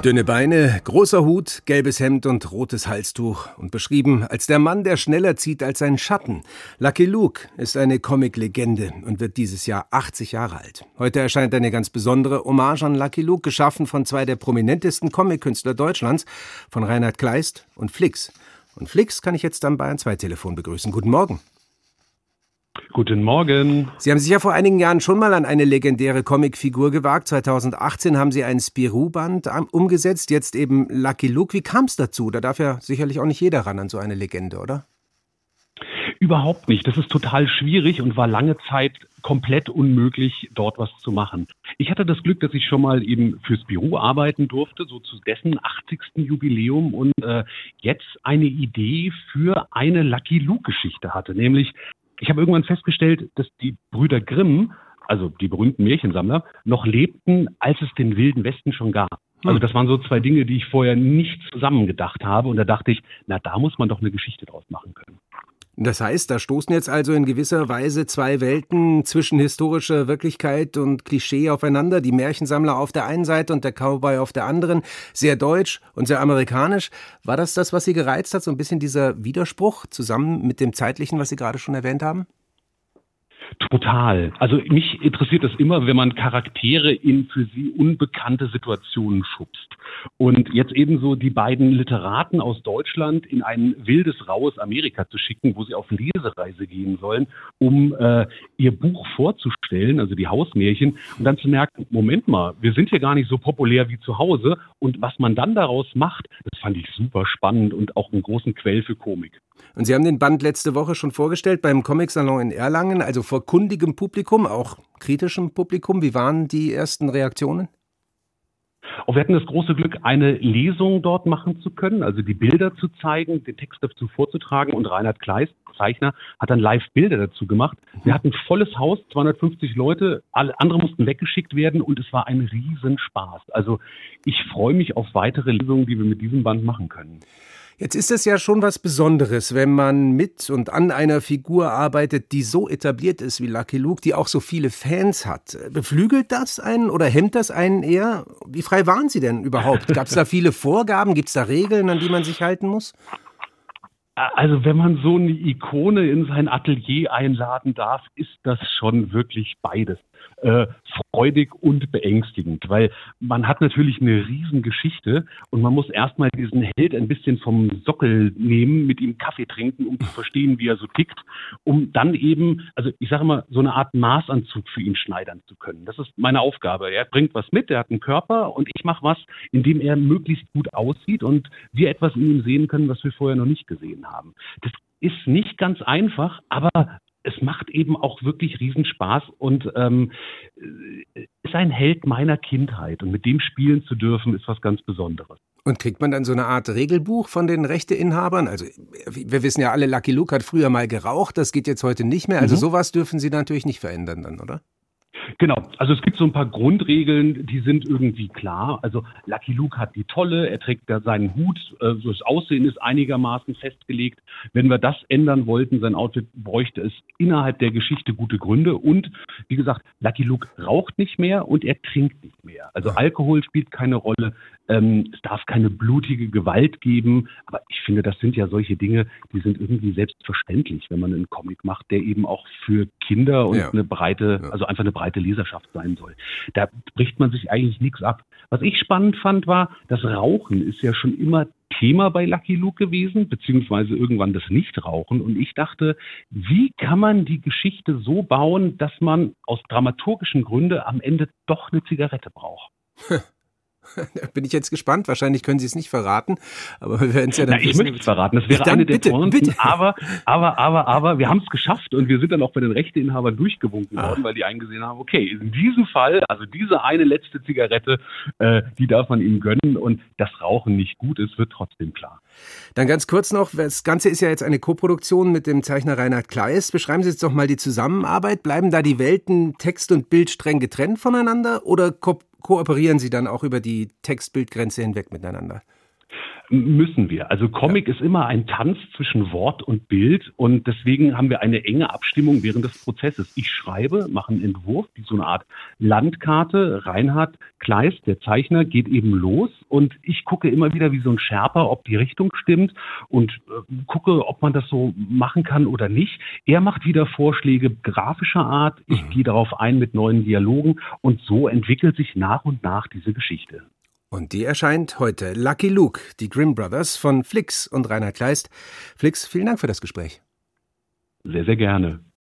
Dünne Beine, großer Hut, gelbes Hemd und rotes Halstuch und beschrieben als der Mann, der schneller zieht als sein Schatten. Lucky Luke ist eine Comic-Legende und wird dieses Jahr 80 Jahre alt. Heute erscheint eine ganz besondere Hommage an Lucky Luke, geschaffen von zwei der prominentesten Comic-Künstler Deutschlands, von Reinhard Kleist und Flix. Und Flix kann ich jetzt am Bayern 2 Telefon begrüßen. Guten Morgen. Guten Morgen. Sie haben sich ja vor einigen Jahren schon mal an eine legendäre Comicfigur gewagt. 2018 haben Sie ein Spirou-Band umgesetzt, jetzt eben Lucky Luke. Wie kam es dazu? Da darf ja sicherlich auch nicht jeder ran an so eine Legende, oder? Überhaupt nicht. Das ist total schwierig und war lange Zeit komplett unmöglich, dort was zu machen. Ich hatte das Glück, dass ich schon mal eben für Spirou arbeiten durfte, so zu dessen 80. Jubiläum und jetzt eine Idee für eine Lucky Luke-Geschichte hatte. Nämlich, ich habe irgendwann festgestellt, dass die Brüder Grimm, also die berühmten Märchensammler, noch lebten, als es den Wilden Westen schon gab. Also das waren so zwei Dinge, die ich vorher nicht zusammengedacht habe. Und da dachte ich, na, da muss man doch eine Geschichte draus machen können. Das heißt, da stoßen jetzt also in gewisser Weise zwei Welten zwischen historischer Wirklichkeit und Klischee aufeinander. Die Märchensammler auf der einen Seite und der Cowboy auf der anderen. Sehr deutsch und sehr amerikanisch. War das, was Sie gereizt hat, so ein bisschen dieser Widerspruch zusammen mit dem Zeitlichen, was Sie gerade schon erwähnt haben? Total. Also mich interessiert es immer, wenn man Charaktere in für sie unbekannte Situationen schubst. Und jetzt ebenso die beiden Literaten aus Deutschland in ein wildes, raues Amerika zu schicken, wo sie auf Lesereise gehen sollen, um ihr Buch vorzustellen, also die Hausmärchen, und dann zu merken, Moment mal, wir sind hier gar nicht so populär wie zu Hause. Und was man dann daraus macht, das fand ich super spannend und auch einen großen Quell für Komik. Und Sie haben den Band letzte Woche schon vorgestellt beim Comic-Salon in Erlangen, also vor kundigem Publikum, auch kritischem Publikum. Wie waren die ersten Reaktionen? Wir hatten das große Glück, eine Lesung dort machen zu können, also die Bilder zu zeigen, den Text dazu vorzutragen, und Reinhard Kleist, Zeichner, hat dann live Bilder dazu gemacht. Wir hatten volles Haus, 250 Leute, alle andere mussten weggeschickt werden und es war ein Riesenspaß. Also ich freue mich auf weitere Lesungen, die wir mit diesem Band machen können. Jetzt ist es ja schon was Besonderes, wenn man mit und an einer Figur arbeitet, die so etabliert ist wie Lucky Luke, die auch so viele Fans hat. Beflügelt das einen oder hemmt das einen eher? Wie frei waren Sie denn überhaupt? Gab es da viele Vorgaben? Gibt es da Regeln, an die man sich halten muss? Also wenn man so eine Ikone in sein Atelier einladen darf, ist das schon wirklich beides. Freudig und beängstigend, weil man hat natürlich eine Riesengeschichte und man muss erstmal diesen Held ein bisschen vom Sockel nehmen, mit ihm Kaffee trinken, um zu verstehen, wie er so tickt, um dann eben, also ich sage immer, so eine Art Maßanzug für ihn schneidern zu können. Das ist meine Aufgabe. Er bringt was mit, er hat einen Körper und ich mache was, in dem er möglichst gut aussieht und wir etwas in ihm sehen können, was wir vorher noch nicht gesehen haben. Das ist nicht ganz einfach, aber es macht eben auch wirklich Riesenspaß und ist ein Held meiner Kindheit. Und mit dem spielen zu dürfen, ist was ganz Besonderes. Und kriegt man dann so eine Art Regelbuch von den Rechteinhabern? Also wir wissen ja alle, Lucky Luke hat früher mal geraucht, das geht jetzt heute nicht mehr. Also sowas dürfen Sie natürlich nicht verändern dann, oder? Genau, also es gibt so ein paar Grundregeln, die sind irgendwie klar. Also Lucky Luke hat die Tolle, er trägt da seinen Hut, so das Aussehen ist einigermaßen festgelegt. Wenn wir das ändern wollten, sein Outfit, bräuchte es innerhalb der Geschichte gute Gründe. Und wie gesagt, Lucky Luke raucht nicht mehr und er trinkt nicht mehr. Also Alkohol spielt keine Rolle, es darf keine blutige Gewalt geben. Aber ich finde, das sind ja solche Dinge, die sind irgendwie selbstverständlich, wenn man einen Comic macht, der eben auch für Kinder und eine breite, also einfach eine breite Leserschaft sein soll. Da bricht man sich eigentlich nichts ab. Was ich spannend fand, war, das Rauchen ist ja schon immer Thema bei Lucky Luke gewesen, beziehungsweise irgendwann das Nichtrauchen. Und ich dachte, wie kann man die Geschichte so bauen, dass man aus dramaturgischen Gründen am Ende doch eine Zigarette braucht? Da bin ich jetzt gespannt. Wahrscheinlich können Sie es nicht verraten, aber wir werden es ja dann wissen. Ich möchte es verraten. Das wäre eine der Pointen. Aber wir haben es geschafft und wir sind dann auch bei den Rechteinhabern durchgewunken worden, weil die eingesehen haben, okay, in diesem Fall, also diese eine letzte Zigarette, die darf man ihnen gönnen und das Rauchen nicht gut ist, wird trotzdem klar. Dann ganz kurz noch, das Ganze ist ja jetzt eine Koproduktion mit dem Zeichner Reinhard Kleist. Beschreiben Sie jetzt doch mal die Zusammenarbeit. Bleiben da die Welten Text und Bild streng getrennt voneinander oder kooperieren Sie dann auch über die Text-Bild-Grenze hinweg miteinander? Müssen wir. Also Comic ist immer ein Tanz zwischen Wort und Bild und deswegen haben wir eine enge Abstimmung während des Prozesses. Ich schreibe, mache einen Entwurf, wie so eine Art Landkarte. Reinhard Kleist, der Zeichner, geht eben los und ich gucke immer wieder wie so ein Sherpa, ob die Richtung stimmt und gucke, ob man das so machen kann oder nicht. Er macht wieder Vorschläge grafischer Art. Ich gehe darauf ein mit neuen Dialogen und so entwickelt sich nach und nach diese Geschichte. Und die erscheint heute. Lucky Luke, die Grimm Brothers von Flix und Reinhard Kleist. Flix, vielen Dank für das Gespräch. Sehr, sehr gerne.